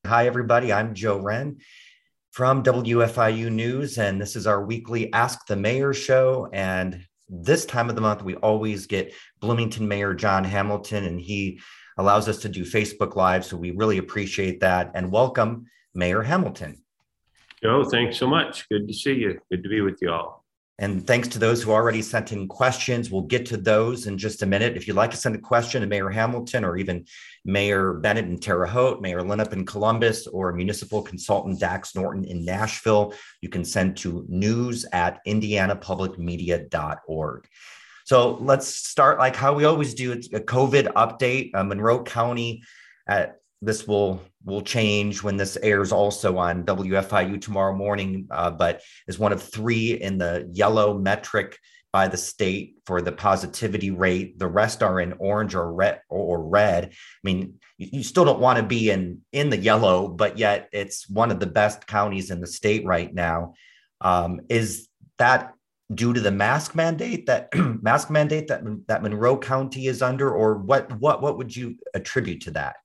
Hi, everybody. I'm Joe Wren from WFIU News, and this is our weekly Ask the Mayor show. And this time of the month, we always get Bloomington Mayor John Hamilton, and he allows us to do Facebook Live. So we really appreciate that. And welcome, Mayor Hamilton. Joe, thanks so much. Good to see you. Good to be with you all. And thanks to those who already sent in questions. We'll get to those in just a minute. If you'd like to send a question to Mayor Hamilton or even Mayor Bennett in Terre Haute, Mayor Linnep in Columbus, or municipal consultant Dax Norton in Nashville, you can send to news@indianapublicmedia.org. So let's start like how we always do. It's a COVID update. Monroe County, this will change when this airs also on WFIU tomorrow morning, but is one of three in the yellow metric by the state for the positivity rate. The rest are in orange or red. I mean, you still don't want to be in the yellow, but yet it's one of the best counties in the state right now. Is that due to the mask mandate that Monroe County is under, or what would you attribute to that?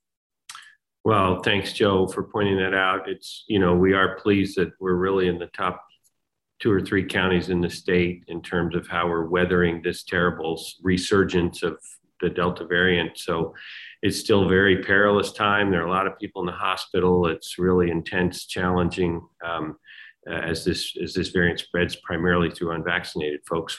Well, thanks, Joe, for pointing that out. It's, we are pleased that we're really in the top 2 or 3 counties in the state in terms of how we're weathering this terrible resurgence of the Delta variant. So it's still a very perilous time. There are a lot of people in the hospital. It's really intense, challenging as this variant spreads primarily through unvaccinated folks.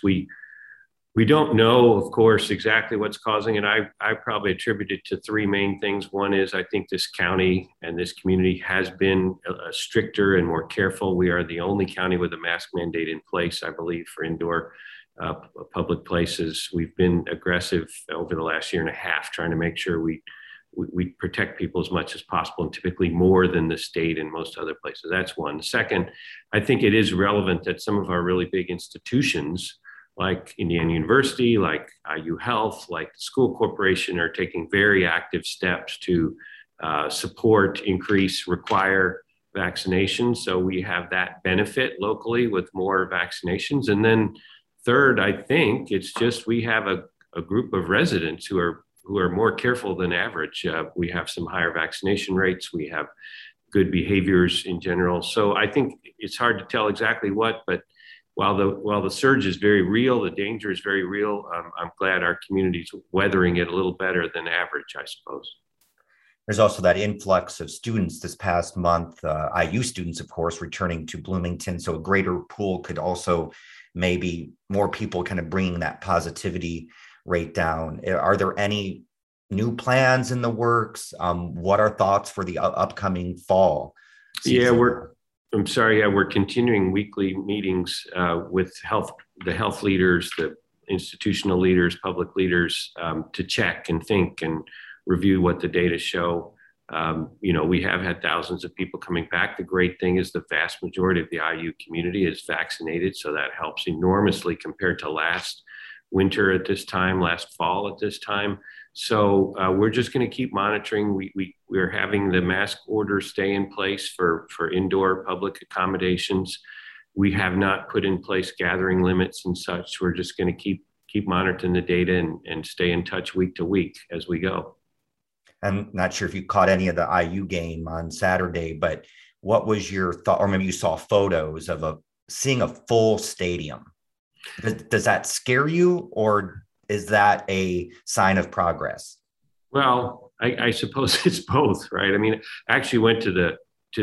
We don't know, of course, exactly what's causing it. I probably attribute it to 3 main things. One is I think this county and this community has been stricter and more careful. We are the only county with a mask mandate in place, I believe, for indoor public places. We've been aggressive over the last year and a half, trying to make sure we protect people as much as possible, and typically more than the state and most other places. That's one. Second, I think it is relevant that some of our really big institutions like Indiana University, like IU Health, like the school corporation are taking very active steps to support, increase, require vaccinations. So we have that benefit locally with more vaccinations. And then third, I think it's just we have a group of residents who are more careful than average. We have some higher vaccination rates. We have good behaviors in general. So I think it's hard to tell exactly what, but while the surge is very real, the danger is very real. I'm glad our community's weathering it a little better than average, I suppose. There's also that influx of students this past month, IU students, of course, returning to Bloomington. So a greater pool could also maybe more people kind of bringing that positivity rate down. Are there any new plans in the works? What are thoughts for the upcoming fall season? We're continuing weekly meetings with the health leaders, the institutional leaders, public leaders, to check and think and review what the data show. We have had thousands of people coming back. The great thing is the vast majority of the IU community is vaccinated, so that helps enormously compared to last winter at this time, last fall at this time. So we're just going to keep monitoring. We're having the mask order stay in place for indoor public accommodations. We have not put in place gathering limits and such. We're just going to keep monitoring the data and stay in touch week to week as we go. I'm not sure if you caught any of the IU game on Saturday, but what was your thought, or maybe you saw photos of seeing a full stadium? Does that scare you, or is that a sign of progress? Well, I suppose it's both, right? I mean, I actually went to the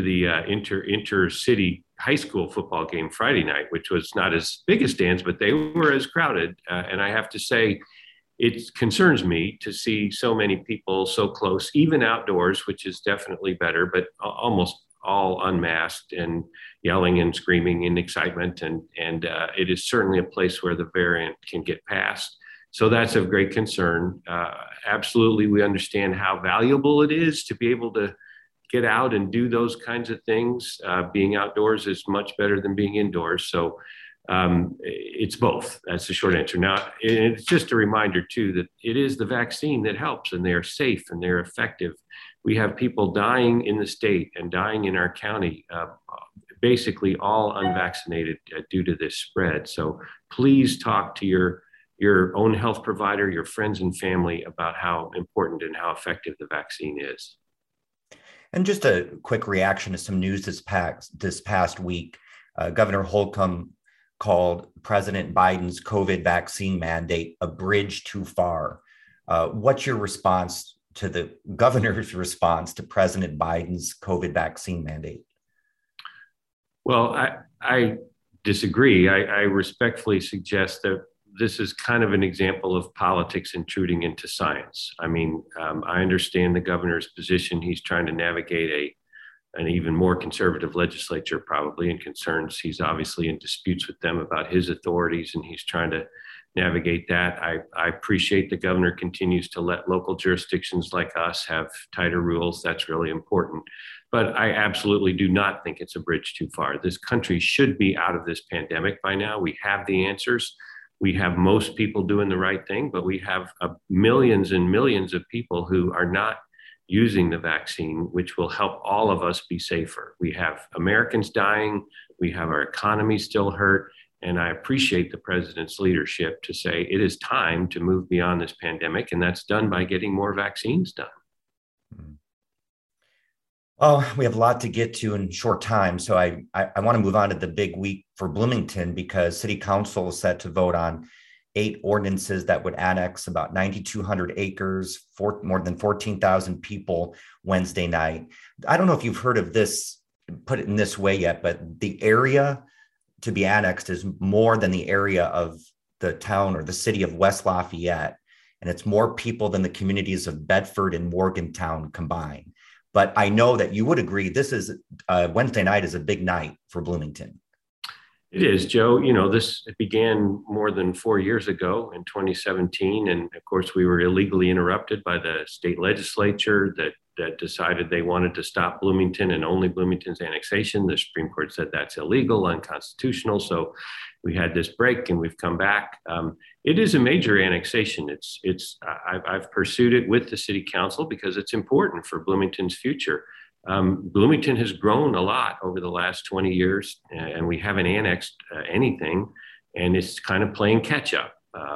intercity high school football game Friday night, which was not as big as stands, but they were as crowded. And I have to say, it concerns me to see so many people so close, even outdoors, which is definitely better, but almost all unmasked and yelling and screaming in excitement. And it is certainly a place where the variant can get past. So that's of great concern. Absolutely, we understand how valuable it is to be able to get out and do those kinds of things. Being outdoors is much better than being indoors. So it's both. That's the short answer. Now, it's just a reminder, too, that it is the vaccine that helps, and they're safe and they're effective. We have people dying in the state and dying in our county, basically all unvaccinated due to this spread. So please talk to your own health provider, your friends and family about how important and how effective the vaccine is. And just a quick reaction to some news this past week. Governor Holcomb called President Biden's COVID vaccine mandate a bridge too far. What's your response to the governor's response to President Biden's COVID vaccine mandate? Well, I disagree. I respectfully suggest that this is kind of an example of politics intruding into science. I mean, I understand the governor's position. He's trying to navigate an even more conservative legislature, probably, and concerns. He's obviously in disputes with them about his authorities, and he's trying to navigate that. I appreciate the governor continues to let local jurisdictions like us have tighter rules. That's really important. But I absolutely do not think it's a bridge too far. This country should be out of this pandemic by now. We have the answers. We have most people doing the right thing, but we have millions and millions of people who are not using the vaccine, which will help all of us be safer. We have Americans dying. We have our economy still hurt. And I appreciate the president's leadership to say it is time to move beyond this pandemic. And that's done by getting more vaccines done. Well, we have a lot to get to in short time. So I want to move on to the big week for Bloomington, because City Council is set to vote on 8 ordinances that would annex about 9,200 acres, for more than 14,000 people Wednesday night. I don't know if you've heard of this, put it in this way yet, but the area to be annexed is more than the area of the town or the city of West Lafayette. And it's more people than the communities of Bedford and Morgantown combined. But I know that you would agree this is Wednesday night is a big night for Bloomington. It is, Joe. You know, this began more than 4 years ago in 2017. And of course, we were illegally interrupted by the state legislature that decided they wanted to stop Bloomington and only Bloomington's annexation. The Supreme Court said that's illegal, unconstitutional. So we had this break and we've come back. It is a major annexation. I've pursued it with the city council because it's important for Bloomington's future. Bloomington has grown a lot over the last 20 years, and we haven't annexed anything, and it's kind of playing catch up.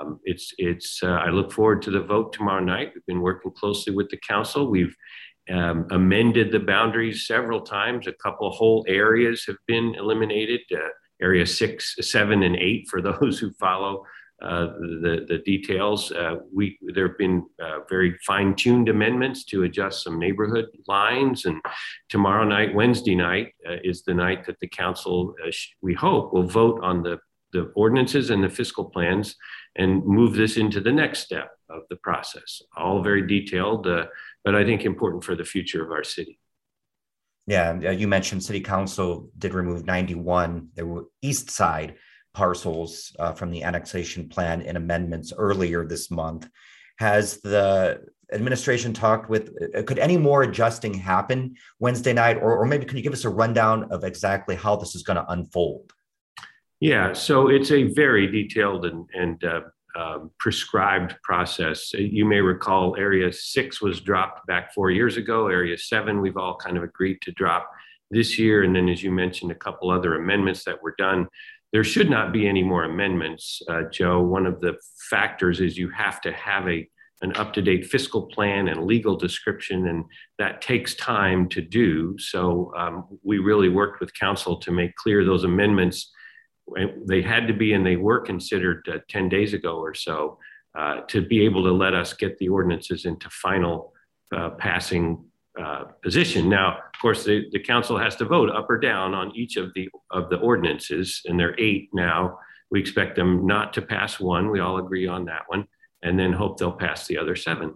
I look forward to the vote tomorrow night. We've been working closely with the council. We've amended the boundaries several times. A couple of whole areas have been eliminated, area 6, 7, and 8 for those who follow the details. There have been very fine-tuned amendments to adjust some neighborhood lines. And tomorrow night, Wednesday night, is the night that the council, we hope, will vote on the ordinances and the fiscal plans and move this into the next step of the process. All very detailed, but I think important for the future of our city. Yeah, you mentioned City Council did remove 91. There were East Side parcels from the annexation plan and amendments earlier this month. Has the administration talked with, could any more adjusting happen Wednesday night? Or maybe can you give us a rundown of exactly how this is going to unfold? Yeah, so it's a very detailed and prescribed process. You may recall Area 6 was dropped back 4 years ago. Area 7, we've all kind of agreed to drop this year. And then, as you mentioned, a couple other amendments that were done. There should not be any more amendments, Joe. One of the factors is you have to have an up-to-date fiscal plan and legal description, and that takes time to do. So we really worked with council to make clear those amendments. They had to be, and they were considered 10 days ago or so, to be able to let us get the ordinances into final passing position. Now, of course, the council has to vote up or down on each of the ordinances, and there are 8 now. We expect them not to pass one. We all agree on that one, and then hope they'll pass the other 7.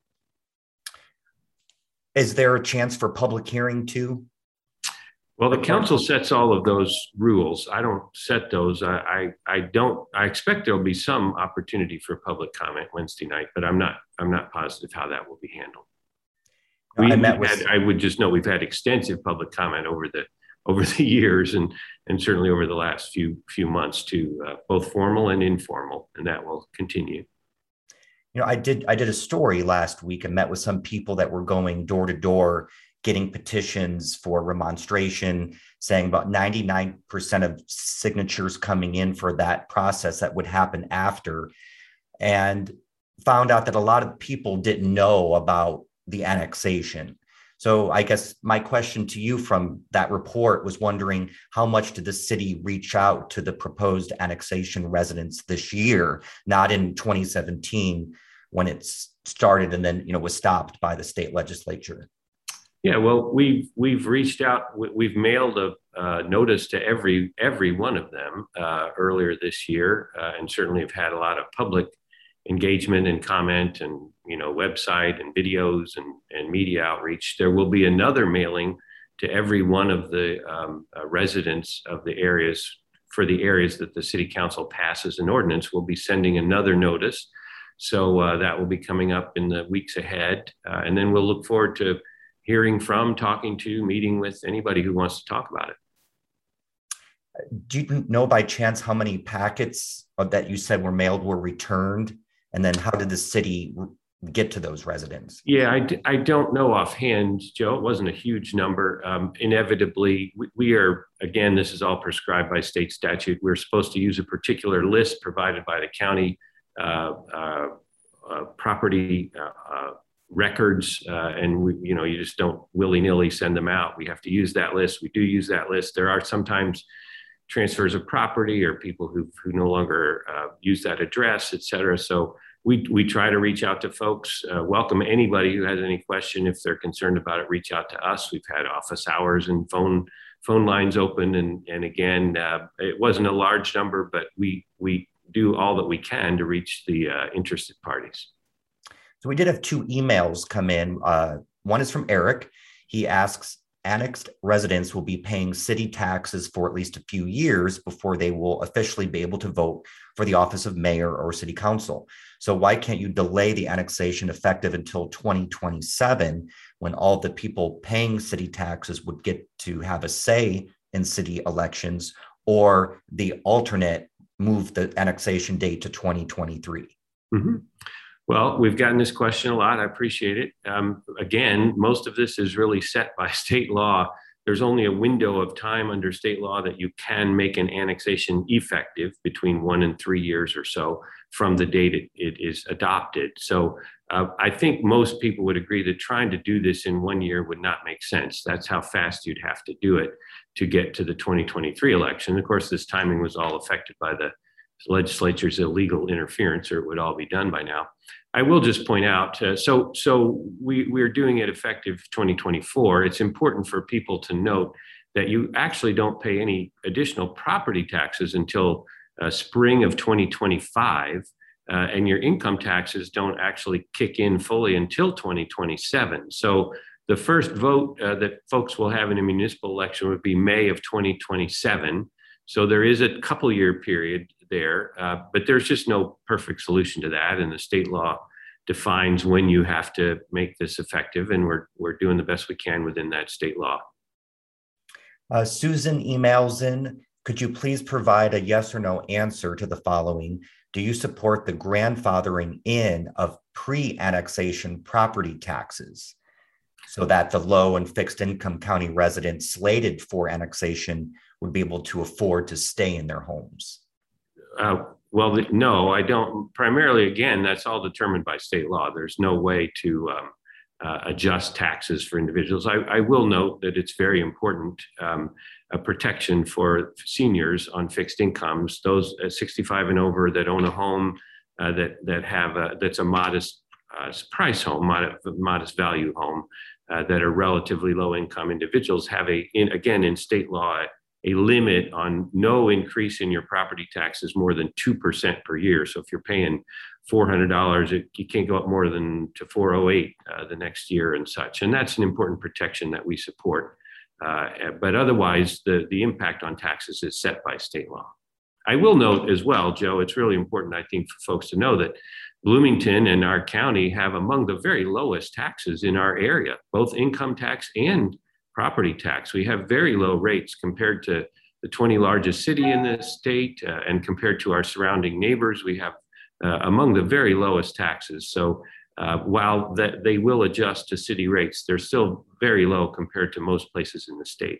Is there a chance for public hearing too? Well, the council sets all of those rules. I don't set those. I expect there'll be some opportunity for public comment Wednesday night, but I'm not positive how that will be handled. I would just note we've had extensive public comment over the years, and certainly over the last few months too, both formal and informal, and that will continue. You know, I did a story last week and met with some people that were going door to door, getting petitions for remonstration, saying about 99% of signatures coming in for that process that would happen after, and found out that a lot of people didn't know about the annexation. So I guess my question to you from that report was wondering how much did the city reach out to the proposed annexation residents this year, not in 2017 when it started and then was stopped by the state legislature? Yeah, well, we've reached out. We've mailed a notice to every one of them earlier this year, and certainly have had a lot of public engagement and comment, and website and videos and media outreach. There will be another mailing to every one of the residents of the areas, for the areas that the city council passes an ordinance. We'll be sending another notice, so that will be coming up in the weeks ahead, and then we'll look forward to hearing from, talking to, meeting with anybody who wants to talk about it. Do you know by chance how many packets that you said were mailed were returned? And then how did the city get to those residents? Yeah, I don't know offhand, Joe. It wasn't a huge number. Inevitably, we are, again, this is all prescribed by state statute. We're supposed to use a particular list provided by the county property records, and you just don't willy-nilly send them out. We have to use that list. We do use that list. There are sometimes transfers of property or people who no longer use that address, et cetera. So we try to reach out to folks, welcome anybody who has any question. If they're concerned about it, reach out to us. We've had office hours and phone lines open. And again, it wasn't a large number, but we do all that we can to reach the interested parties. So we did have two emails come in. One is from Eric. He asks, annexed residents will be paying city taxes for at least a few years before they will officially be able to vote for the office of mayor or city council. So why can't you delay the annexation effective until 2027 when all the people paying city taxes would get to have a say in city elections, or the alternate move the annexation date to 2023? Mm-hmm. Well, we've gotten this question a lot. I appreciate it. Again, most of this is really set by state law. There's only a window of time under state law that you can make an annexation effective, between 1 and 3 years or so from the date it is adopted. So I think most people would agree that trying to do this in 1 year would not make sense. That's how fast you'd have to do it to get to the 2023 election. Of course, this timing was all affected by the legislature's illegal interference, or it would all be done by now. I will just point out, so we're doing it effective 2024. It's important for people to note that you actually don't pay any additional property taxes until spring of 2025, and your income taxes don't actually kick in fully until 2027. So the first vote that folks will have in a municipal election would be May of 2027. So there is a couple year period there, but there's just no perfect solution to that. And the state law defines when you have to make this effective, and we're doing the best we can within that state law. Susan emails in, could you please provide a yes or no answer to the following? Do you support the grandfathering in of pre-annexation property taxes so that the low and fixed income county residents slated for annexation would be able to afford to stay in their homes? Well, no, I don't. Primarily, again, that's all determined by state law. There's no way to adjust taxes for individuals. I will note that it's very important, a protection for seniors on fixed incomes, those 65 and over that own a home that have that's a modest price home, modest value home, that are relatively low income individuals have again, in state law, a limit on no increase in your property taxes more than 2% per year. So if you're paying $400, you can't go up more than to $408 the next year and such. And that's an important protection that we support. But otherwise, the impact on taxes is set by state law. I will note as well, Joe, it's really important, I think, for folks to know that Bloomington and our county have among the very lowest taxes in our area, both income tax and property tax. We have very low rates compared to the 20 largest city in the state, and compared to our surrounding neighbors. We have among the very lowest taxes. So while they will adjust to city rates, they're still very low compared to most places in the state.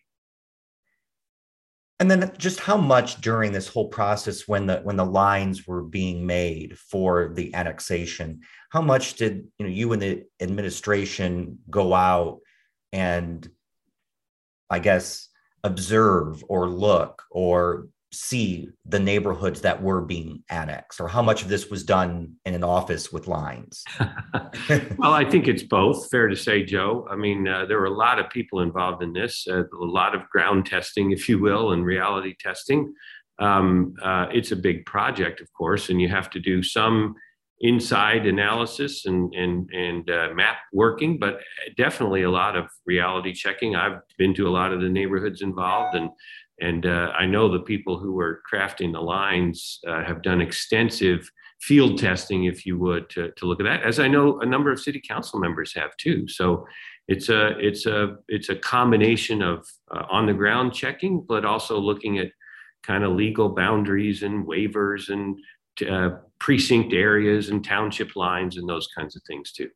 And then just how much during this whole process, when the lines were being made for the annexation, how much did you and the administration go out and I guess observe or look or see the neighborhoods that were being annexed, or how much of this was done in an office with lines? Well, I think it's both, fair to say, Joe. I mean, there were a lot of people involved in this, a lot of ground testing, if you will, and reality testing. It's a big project, of course, and you have to do some inside analysis and map working, but definitely a lot of reality checking. I've been to a lot of the neighborhoods involved, and I know the people who were crafting the lines have done extensive field testing, if you would, to look at that, as I know a number of city council members have too. So it's a combination of on the ground checking, but also looking at kind of legal boundaries and waivers and precinct areas and township lines and those kinds of things too.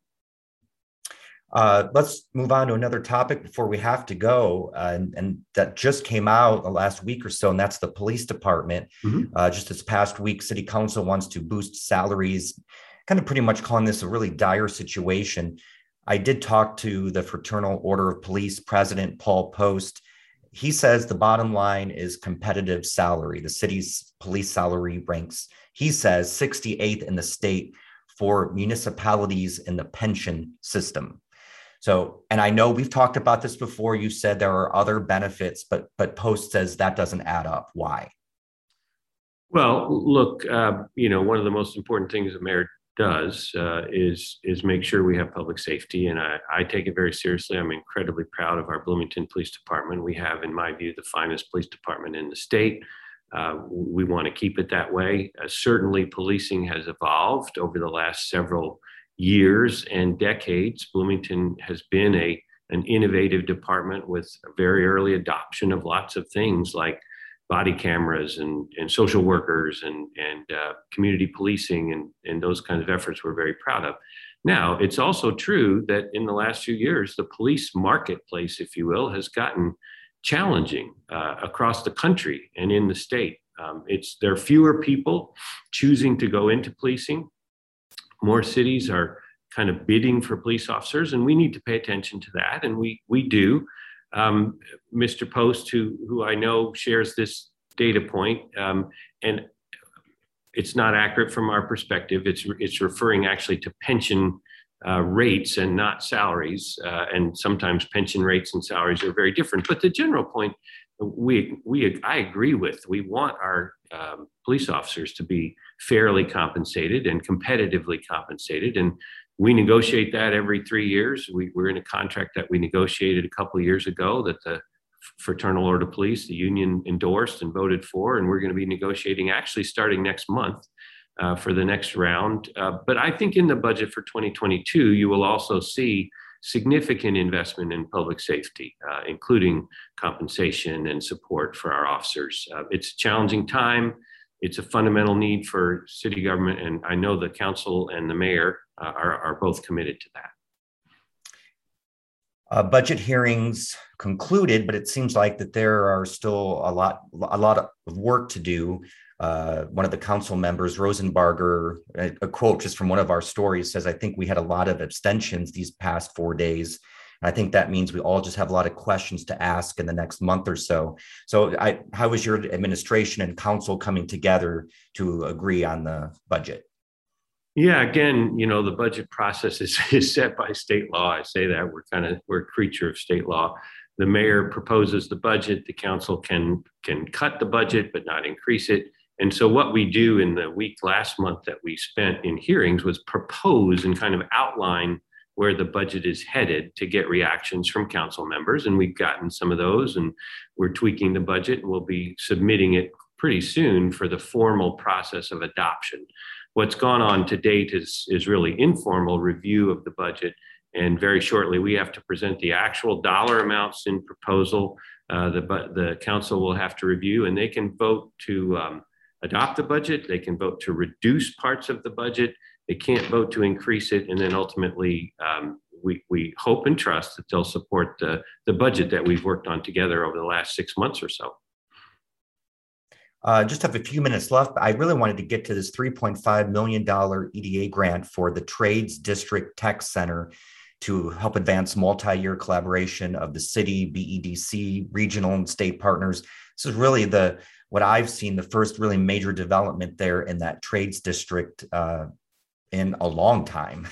Let's move on to another topic before we have to go, and that just came out the last week or so, and that's the police department. Mm-hmm. Just this past week, City Council wants to boost salaries, kind of pretty much calling this a really dire situation. I did talk to the Fraternal Order of Police president, Paul Post. He says the bottom line is competitive salary. The city's police salary ranks, he says, 68th in the state for municipalities in the pension system. So, and I know we've talked about this before. You said there are other benefits, but Post says that doesn't add up. Why? Well, look, one of the most important things the mayor does is make sure we have public safety, and I take it very seriously. I'm incredibly proud of our Bloomington Police Department. We have, in my view, the finest police department in the state. We want to keep it that way. Certainly, policing has evolved over the last several years and decades. Bloomington has been an innovative department with a very early adoption of lots of things like body cameras and social workers and community policing and those kinds of efforts we're very proud of. Now, it's also true that in the last few years, the police marketplace, if you will, has gotten challenging across the country and in the state. There are fewer people choosing to go into policing. More cities are kind of bidding for police officers, and we need to pay attention to that, and we do. Mr. Post, who I know shares this data point, and it's not accurate from our perspective. It's referring actually to pension rates and not salaries, and sometimes pension rates and salaries are very different. But the general point, I agree with. We want our police officers to be fairly compensated and competitively compensated, and we negotiate that every 3 years. We're in a contract that we negotiated a couple of years ago that the Fraternal Order of Police, the union, endorsed and voted for, and we're going to be negotiating actually starting next month for the next round. But I think in the budget for 2022, you will also see significant investment in public safety, including compensation and support for our officers. It's a challenging time. It's a fundamental need for city government, and I know the council and the mayor are both committed to that. Budget hearings concluded, but it seems like that there are still a lot of work to do. One of the council members, Rosenbarger, a quote just from one of our stories says, "I think we had a lot of abstentions these past 4 days. And I think that means we all just have a lot of questions to ask in the next month or so." So how is your administration and council coming together to agree on the budget? Yeah, again, the budget process is set by state law. I say that we're a creature of state law. The mayor proposes the budget. The council can cut the budget, but not increase it. And so what we do in the week last month that we spent in hearings was propose and kind of outline where the budget is headed to get reactions from council members. And we've gotten some of those, and we're tweaking the budget, and we'll be submitting it pretty soon for the formal process of adoption. What's gone on to date is really informal review of the budget. And very shortly, we have to present the actual dollar amounts in proposal. The council will have to review, and they can vote to adopt the budget. They can vote to reduce parts of the budget. They can't vote to increase it. And then ultimately, we hope and trust that they'll support the budget that we've worked on together over the last 6 months or so. Just have a few minutes left. I really wanted to get to this $3.5 million EDA grant for the Trades District Tech Center. to help advance multi-year collaboration of the city, BEDC, regional and state partners. This is really what I've seen, the first really major development there in that trades district in a long time.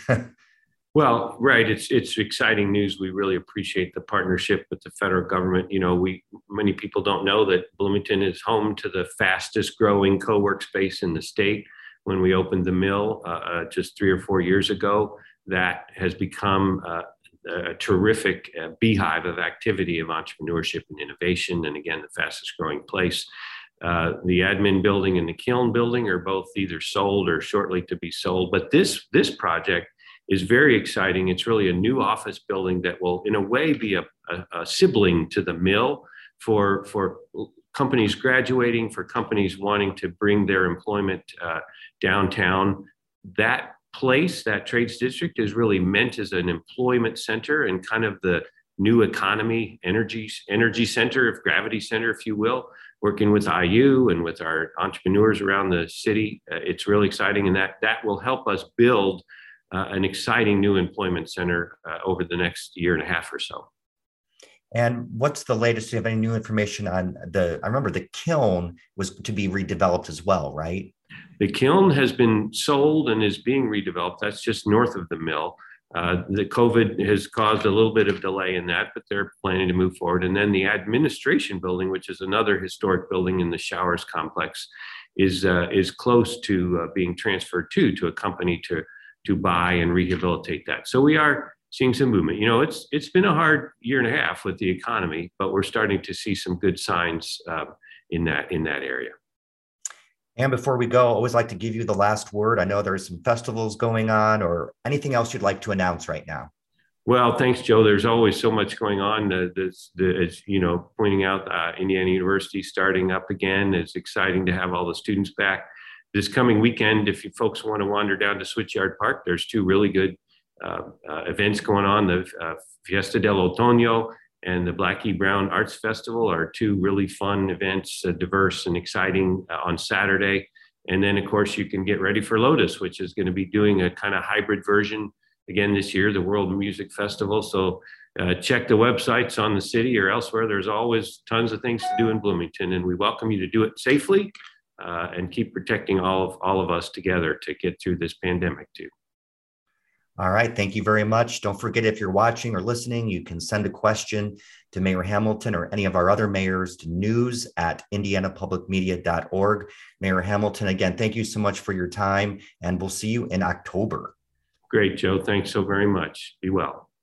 Well, right. It's exciting news. We really appreciate the partnership with the federal government. You know, many people don't know that Bloomington is home to the fastest growing co-work space in the state. When we opened the mill just 3 or 4 years ago, that has become a terrific beehive of activity of entrepreneurship and innovation. And again, the fastest growing place. The admin building and the kiln building are both either sold or shortly to be sold. But this project is very exciting. It's really a new office building that will, in a way, be a sibling to the mill for companies graduating, for companies wanting to bring their employment downtown. That place, that trades district, is really meant as an employment center and kind of the new economy energy center, gravity center, if you will, working with IU and with our entrepreneurs around the city. It's really exciting, and that will help us build an exciting new employment center over the next year and a half or so. And what's the latest? Do you have any new information on I remember the kiln was to be redeveloped as well, right? The kiln has been sold and is being redeveloped. That's just north of the mill. The COVID has caused a little bit of delay in that, but they're planning to move forward. And then the administration building, which is another historic building in the Showers complex, is close to being transferred to a company to buy and rehabilitate that. So we are seeing some movement. You know, it's been a hard year and a half with the economy, but we're starting to see some good signs in that area. And before we go, I always like to give you the last word. I know there's some festivals going on, or anything else you'd like to announce right now. Well, thanks, Joe. There's always so much going on. As you know, pointing out, Indiana University starting up again. It's exciting to have all the students back. This coming weekend, if you folks want to wander down to Switchyard Park, there's 2 really good events going on. The Fiesta del Otoño and the Blackie Brown Arts Festival are 2 really fun events, diverse and exciting on Saturday. And then, of course, you can get ready for Lotus, which is going to be doing a kind of hybrid version again this year, the World Music Festival. So check the websites on the city or elsewhere. There's always tons of things to do in Bloomington, and we welcome you to do it safely and keep protecting all of us together to get through this pandemic too. All right. Thank you very much. Don't forget, if you're watching or listening, you can send a question to Mayor Hamilton or any of our other mayors to news@indianapublicmedia.org. Mayor Hamilton, again, thank you so much for your time, and we'll see you in October. Great, Joe. Thanks so very much. Be well.